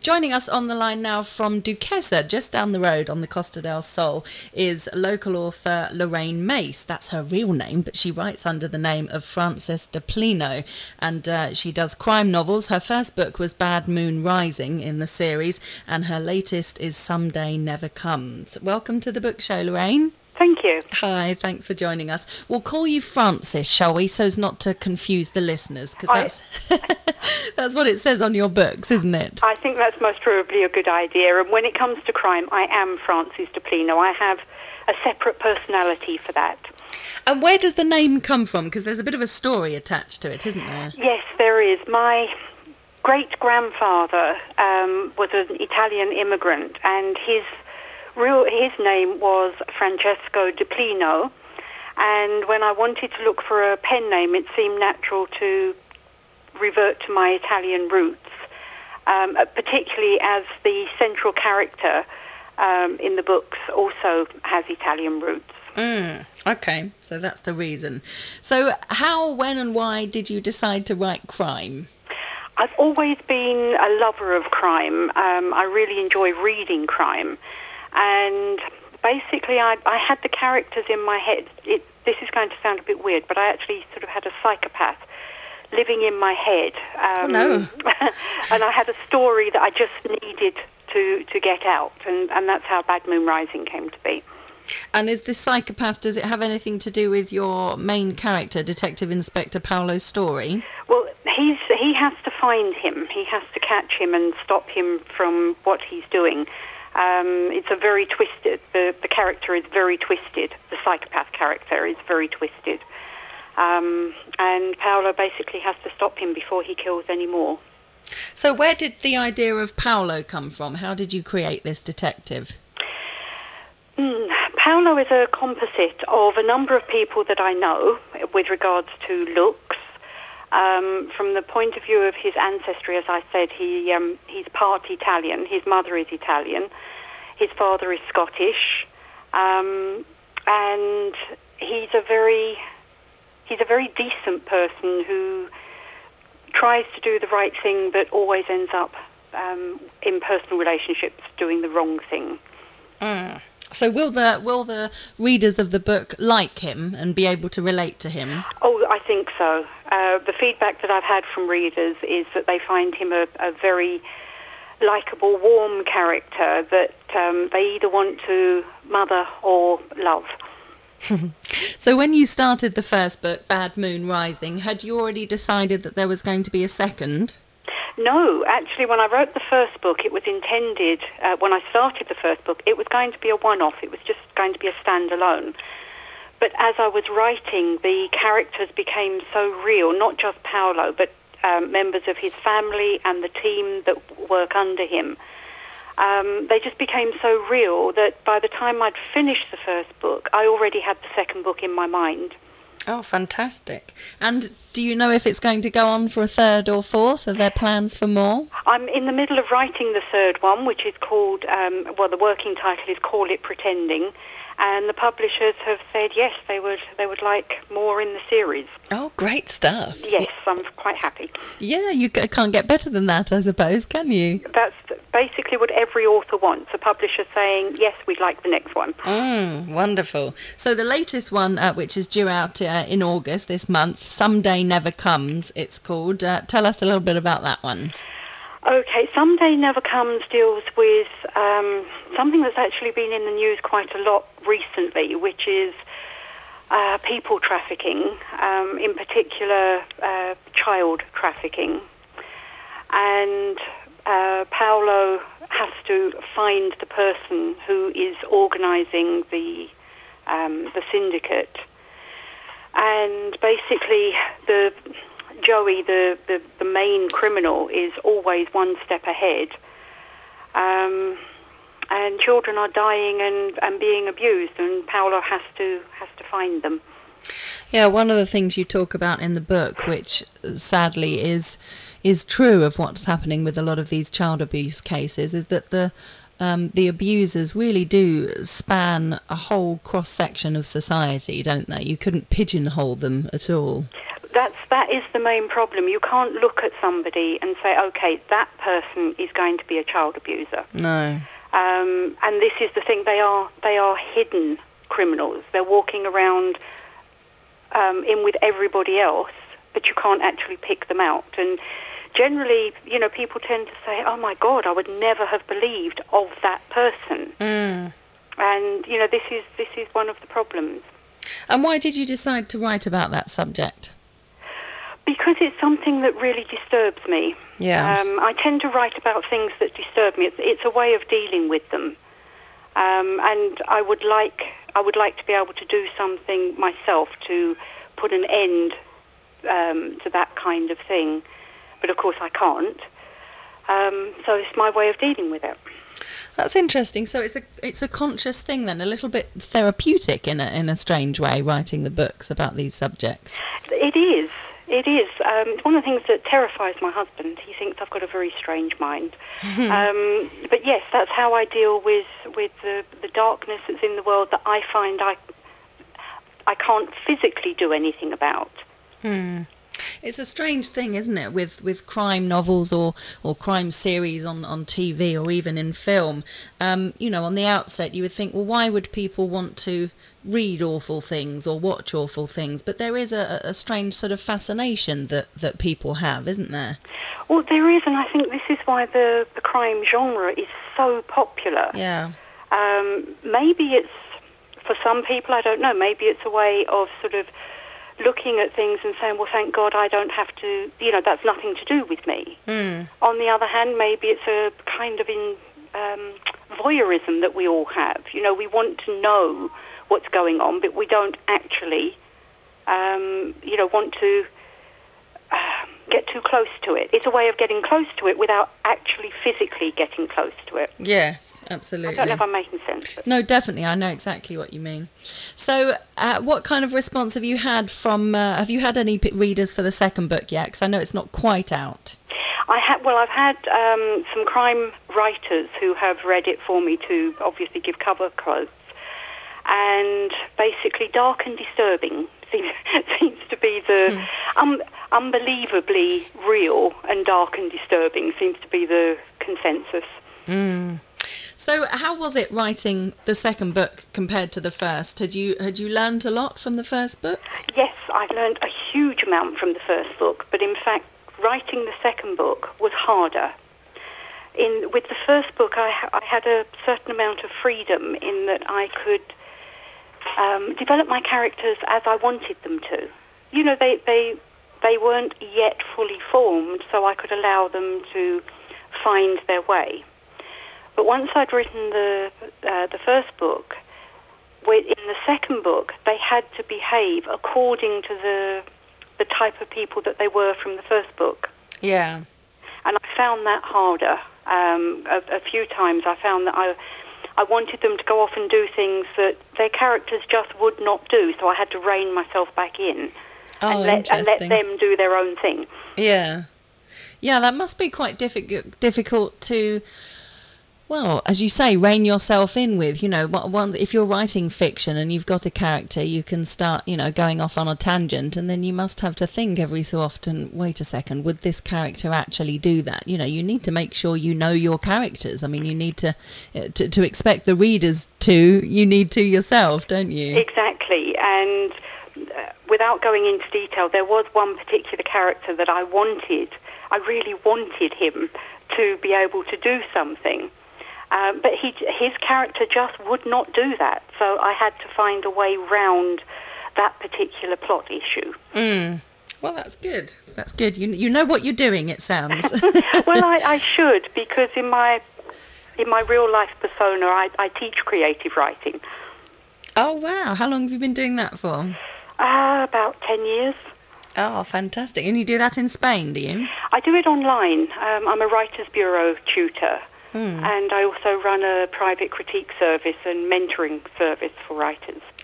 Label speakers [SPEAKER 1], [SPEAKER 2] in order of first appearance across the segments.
[SPEAKER 1] Joining us on the line now from Duquesa, just down the road on the Costa del Sol, is local author Lorraine Mace. That's her real name, but she writes under the name of Frances de Plino, and she does crime novels. Her first book was Bad Moon Rising in the series, and her latest is Someday Never Comes. Welcome to the book show, Lorraine.
[SPEAKER 2] Thank you.
[SPEAKER 1] Hi, thanks for joining us. We'll call you Frances, shall we, so as not to confuse the listeners, because that's what it says on your books, isn't it?
[SPEAKER 2] I think that's most probably a good idea. And when it comes to crime, I am Frances de Plino. I have a separate personality for that.
[SPEAKER 1] And where does the name come from? Because there's a bit of a story attached to it, isn't there?
[SPEAKER 2] Yes, there is. My great-grandfather was an Italian immigrant, and his name was Francesco de Plino, and when I wanted to look for a pen name, it seemed natural to revert to my Italian roots, particularly as the central character in the books also has Italian roots.
[SPEAKER 1] Okay, so that's the reason. So how, when and why did you decide to write crime?
[SPEAKER 2] I've always been a lover of crime. I really enjoy reading crime. And basically, I had the characters in my head. This is going to sound a bit weird, but I actually sort of had a psychopath living in my head.
[SPEAKER 1] Oh, no.
[SPEAKER 2] And I had a story that I just needed to get out, and that's how Bad Moon Rising came to be.
[SPEAKER 1] And is this psychopath, does it have anything to do with your main character, Detective Inspector Paolo's story?
[SPEAKER 2] Well, he has to find him. He has to catch him and stop him from what he's doing. It's a very twisted, the character is very twisted. The psychopath character is very twisted. And Paolo basically has to stop him before he kills any more.
[SPEAKER 1] So where did the idea of Paolo come from? How did you create this detective?
[SPEAKER 2] Paolo is a composite of a number of people that I know with regards to looks. From the point of view of his ancestry, as I said, he's part Italian. His mother is Italian. His father is Scottish, and he's a very decent person who tries to do the right thing, but always ends up in personal relationships doing the wrong thing.
[SPEAKER 1] So will the readers of the book like him and be able to relate to him?
[SPEAKER 2] Oh, I think so. The feedback that I've had from readers is that they find him a very likeable, warm character that they either want to mother or love.
[SPEAKER 1] So when you started the first book, Bad Moon Rising, had you already decided that there was going to be a second?
[SPEAKER 2] No, actually, when I wrote the first book, it was intended, when I started the first book, it was going to be a one-off. It was just going to be a standalone. But as I was writing, the characters became so real, not just Paolo, but members of his family and the team that work under him. They just became so real that by the time I'd finished the first book, I already had the second book in my mind.
[SPEAKER 1] Oh, fantastic. And do you know if it's going to go on for a third or fourth? Are there plans for more?
[SPEAKER 2] I'm in the middle of writing the third one, which is called, the working title is Call It Pretending. And the publishers have said, yes, they would like more in the series.
[SPEAKER 1] Oh, great stuff.
[SPEAKER 2] Yes, I'm quite happy.
[SPEAKER 1] Yeah, you can't get better than that, I suppose, can you?
[SPEAKER 2] That's basically what every author wants, a publisher saying, yes, we'd like the next one.
[SPEAKER 1] Wonderful. So the latest one, which is due out in August this month, Someday Never Comes, it's called. Tell us a little bit about that one.
[SPEAKER 2] Okay, Someday Never Comes deals with something that's actually been in the news quite a lot recently, which is people trafficking, in particular child trafficking. And Paolo has to find the person who is organising the syndicate. And basically Joey, the main criminal, is always one step ahead. And children are dying and being abused, and Paolo has to find them.
[SPEAKER 1] Yeah, one of the things you talk about in the book, which sadly is true of what's happening with a lot of these child abuse cases, is that the abusers really do span a whole cross-section of society, don't they? You couldn't pigeonhole them at all.
[SPEAKER 2] that is the main problem. You can't look at somebody and say, okay, that person is going to be a child abuser.
[SPEAKER 1] No.
[SPEAKER 2] And this is the thing, they are hidden criminals. They're walking around in with everybody else, but you can't actually pick them out. And generally, you know, people tend to say, oh my God, I would never have believed of that person. And, you know, this is one of the problems.
[SPEAKER 1] And why did you decide to write about that subject?
[SPEAKER 2] Because it's something that really disturbs me.
[SPEAKER 1] Yeah.
[SPEAKER 2] I tend to write about things that disturb me. It's a way of dealing with them. And I would like to be able to do something myself to put an end to that kind of thing. But of course I can't. So it's my way of dealing with it.
[SPEAKER 1] That's interesting. So it's a conscious thing then, a little bit therapeutic in a strange way, writing the books about these subjects.
[SPEAKER 2] It is. It is. It's one of the things that terrifies my husband. He thinks I've got a very strange mind. But yes, that's how I deal with the darkness that's in the world that I find I can't physically do anything about.
[SPEAKER 1] It's a strange thing, isn't it, with crime novels or crime series on TV or even in film. You know, on the outset you would think, well, why would people want to read awful things or watch awful things? But there is a strange sort of fascination that people have, isn't there?
[SPEAKER 2] Well, there is, and I think this is why the crime genre is so popular.
[SPEAKER 1] Yeah.
[SPEAKER 2] Maybe it's, for some people, I don't know, maybe it's a way of sort of looking at things and saying, well, thank God I don't have to, you know, that's nothing to do with me. On the other hand, maybe it's a kind of voyeurism that we all have. You know, we want to know what's going on, but we don't actually, you know, want to get too close to it. It's a way of getting close to it without actually physically getting close to it.
[SPEAKER 1] Yes, absolutely.
[SPEAKER 2] I don't know if I'm making sense.
[SPEAKER 1] No, definitely. I know exactly what you mean. So what kind of response have you had from, have you had any readers for the second book yet? Because I know it's not quite out.
[SPEAKER 2] I've had some crime writers who have read it for me to obviously give cover quotes. And basically Dark and Disturbing seems to be the unbelievably real, and dark and disturbing seems to be the consensus.
[SPEAKER 1] So how was it writing the second book compared to the first? Had you learned a lot from the first book?
[SPEAKER 2] Yes, I learned a huge amount from the first book, but in fact writing the second book was harder. With the first book I had a certain amount of freedom in that I could develop my characters as I wanted them to. You know, they weren't yet fully formed, so I could allow them to find their way. But once I'd written the first book, in the second book, they had to behave according to the type of people that they were from the first book.
[SPEAKER 1] Yeah.
[SPEAKER 2] And I found that harder. A few times I found that I wanted them to go off and do things that their characters just would not do, so I had to rein myself back in and let them do their own thing.
[SPEAKER 1] Yeah. Yeah, that must be quite difficult to, well, as you say, rein yourself in with. You know, if you're writing fiction and you've got a character, you can start, you know, going off on a tangent, and then you must have to think every so often, wait a second, would this character actually do that? You know, you need to make sure you know your characters. I mean, you need to expect the readers to, you need to yourself, don't you?
[SPEAKER 2] Exactly. And without going into detail, there was one particular character that I really wanted him to be able to do something. But his character just would not do that. So I had to find a way round that particular plot issue.
[SPEAKER 1] Well, that's good. That's good. You know what you're doing, it sounds.
[SPEAKER 2] Well, I should, because in my real life persona, I teach creative writing.
[SPEAKER 1] Oh, wow. How long have you been doing that for?
[SPEAKER 2] About 10 years.
[SPEAKER 1] Oh, fantastic. And you do that in Spain, do you?
[SPEAKER 2] I do it online. I'm a Writers' Bureau tutor. And I also run a private critique service and mentoring service for writers.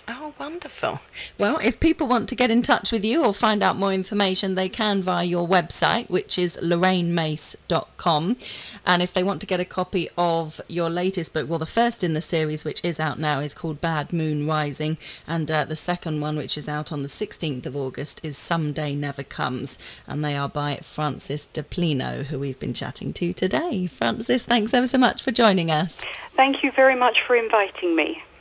[SPEAKER 1] Oh, wonderful. Well, if people want to get in touch with you or find out more information, they can via your website, which is lorrainemace.com. And if they want to get a copy of your latest book, well, the first in the series, which is out now, is called Bad Moon Rising. And the second one, which is out on the 16th of August, is Someday Never Comes. And they are by Frances de Plino, who we've been chatting to today. Frances, thanks ever so much for joining us.
[SPEAKER 2] Thank you very much for inviting me.